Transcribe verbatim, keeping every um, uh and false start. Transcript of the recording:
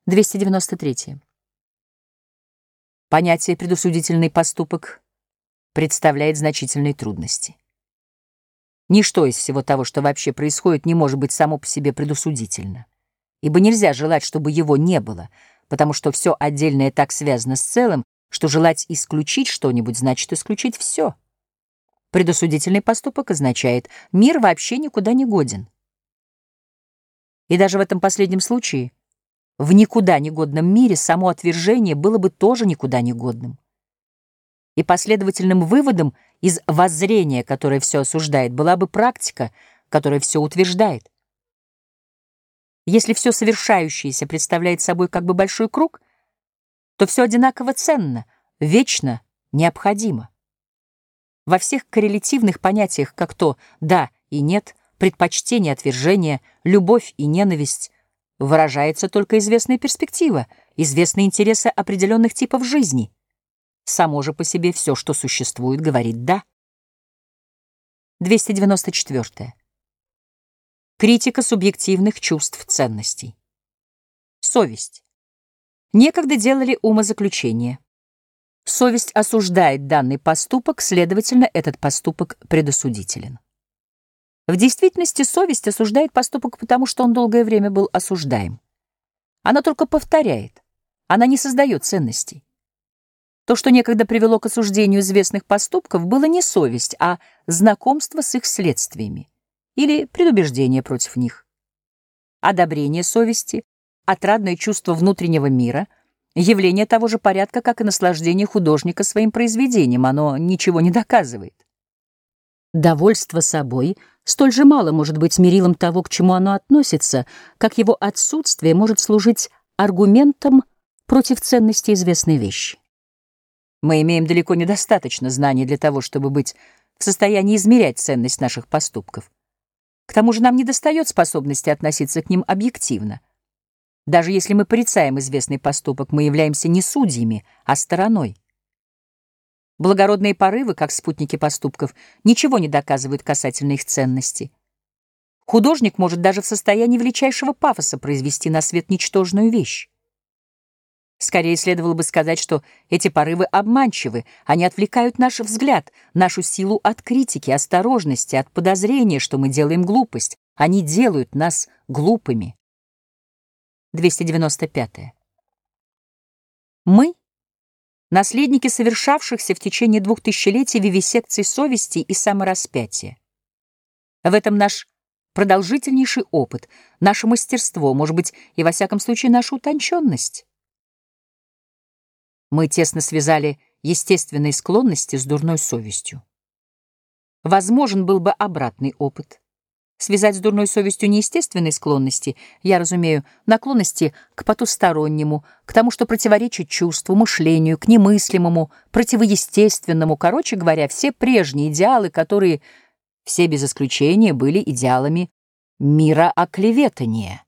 двести девяносто три. Понятие «предосудительный поступок» представляет значительные трудности. Ничто из всего того, что вообще происходит, не может быть само по себе предосудительно, ибо нельзя желать, чтобы его не было, потому что все отдельное так связано с целым, что желать исключить что-нибудь значит исключить все. Предосудительный поступок означает «мир вообще никуда не годен». И даже в этом последнем случае, в никуда негодном мире, само отвержение было бы тоже никуда негодным. И последовательным выводом из воззрения, которое все осуждает, была бы практика, которая все утверждает. Если все совершающееся представляет собой как бы большой круг, то все одинаково ценно, вечно необходимо. Во всех коррелятивных понятиях, как то «да» и «нет», предпочтение, отвержение, любовь и ненависть, выражается только известная перспектива, известные интересы определенных типов жизни. Само же по себе все, что существует, говорит «да». двести девяносто четыре. Критика субъективных чувств ценностей. Совесть. Некогда делали умозаключение. Совесть осуждает данный поступок, следовательно, этот поступок предосудителен. В действительности совесть осуждает поступок, потому что он долгое время был осуждаем. Она только повторяет, она не создает ценностей. То, что некогда привело к осуждению известных поступков, было не совесть, а знакомство с их следствиями или предубеждение против них. Одобрение совести, отрадное чувство внутреннего мира, явление того же порядка, как и наслаждение художника своим произведением, оно ничего не доказывает. Довольство собой столь же мало может быть мерилом того, к чему оно относится, как его отсутствие может служить аргументом против ценности известной вещи. Мы имеем далеко недостаточно знаний для того, чтобы быть в состоянии измерять ценность наших поступков. К тому же нам недостает способности относиться к ним объективно. Даже если мы порицаем известный поступок, мы являемся не судьями, а стороной. Благородные порывы, как спутники поступков, ничего не доказывают касательно их ценности. Художник может даже в состоянии величайшего пафоса произвести на свет ничтожную вещь. Скорее следовало бы сказать, что эти порывы обманчивы, они отвлекают наш взгляд, нашу силу от критики, осторожности, от подозрения, что мы делаем глупость. Они делают нас глупыми. двести девяносто пять. Мы — наследники совершавшихся в течение двух тысячелетий вивисекций совести и самораспятия. В этом наш продолжительнейший опыт, наше мастерство, может быть, и во всяком случае наша утонченность. Мы тесно связали естественные склонности с дурной совестью. Возможен был бы обратный опыт. Связать с дурной совестью неестественные склонности, я разумею, наклонности к потустороннему, к тому, что противоречит чувству, мышлению, к немыслимому, противоестественному, короче говоря, все прежние идеалы, которые, все без исключения, были идеалами мира оклеветания.